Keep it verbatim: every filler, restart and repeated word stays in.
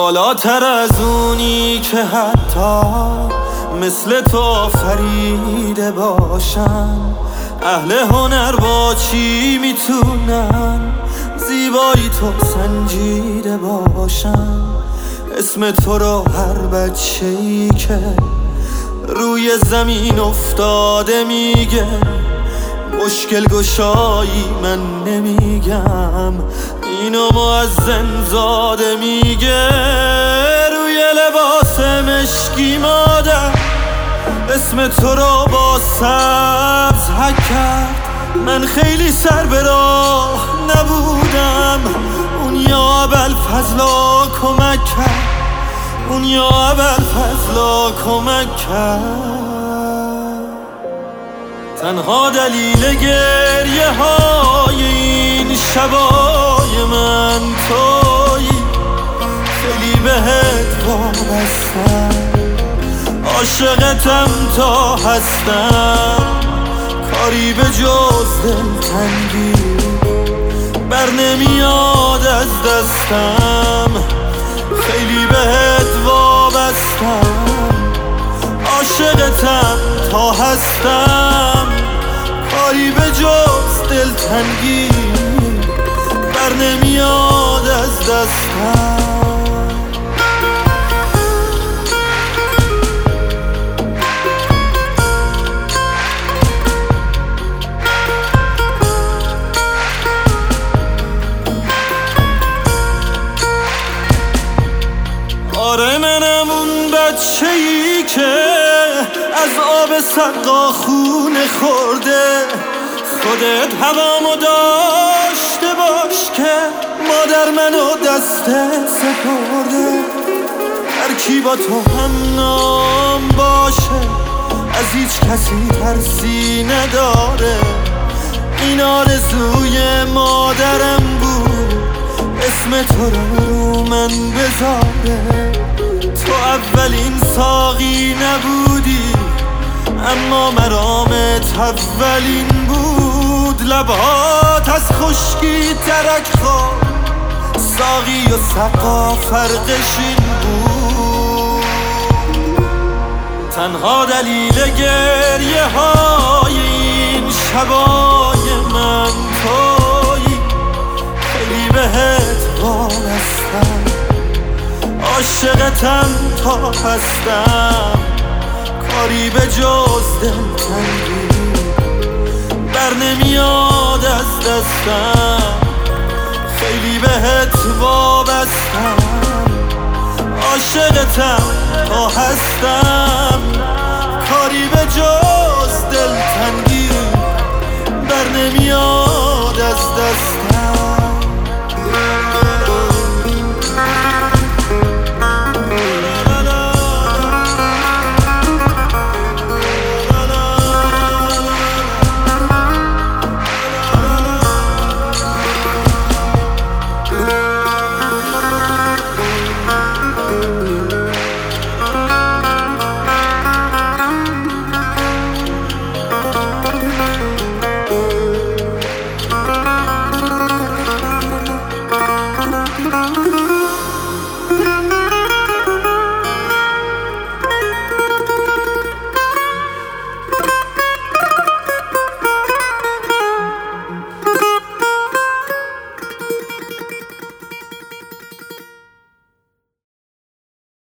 بالاتر از اونی که حتی مثل تو فریده باشم. اهل هنر با چی میتونن زیبایی تو سنجیده باشم. اسم تو رو هر بچه‌ای که روی زمین افتاده میگه. مشکل گشایی من نمیگم، اینو مؤذن زاده میگه. روی لباس مشکی مادر اسم تو رو با سبز حک کرد. من خیلی سر به راه نبودم، اون یا ابوالفضلا کمک کرد. اون یا ابوالفضلا کمک کرد. تنها دلیل گریه های این شبای من تویی. خیلی بهت وابستم، عاشقتم تا هستم. کاری به جز دلتنگی بر نمیاد از دستم. خیلی بهت وابستم، عاشقتم تا هستم. کاری به جز دلتنگی بر نمیاد از دستم. آره منم اون بچه‌ای که از آب سقا خونه خورده. خودت هوامو داشته باش که مادر منو دست سپرده. هر کی با تو هم نام باشه از هیچ کسی ترسی نداره. این آرزوی مادرم بود، اسم تو رو رو من بذاره. تو اولین ساقی نبودی، اما مرامت اولین بود. لبات از خشکی ترک خواب، ساقی و سقا فرقش این بود. تنها دلیل گریه های این شبای من تویی. خیلی بهت وابستم، عاشقتم تا هستم. کاری به جز دلتنگی بر نمیاد از دستم. خیلی بهت وابستم، عاشقتم تا هستم. کاری به جز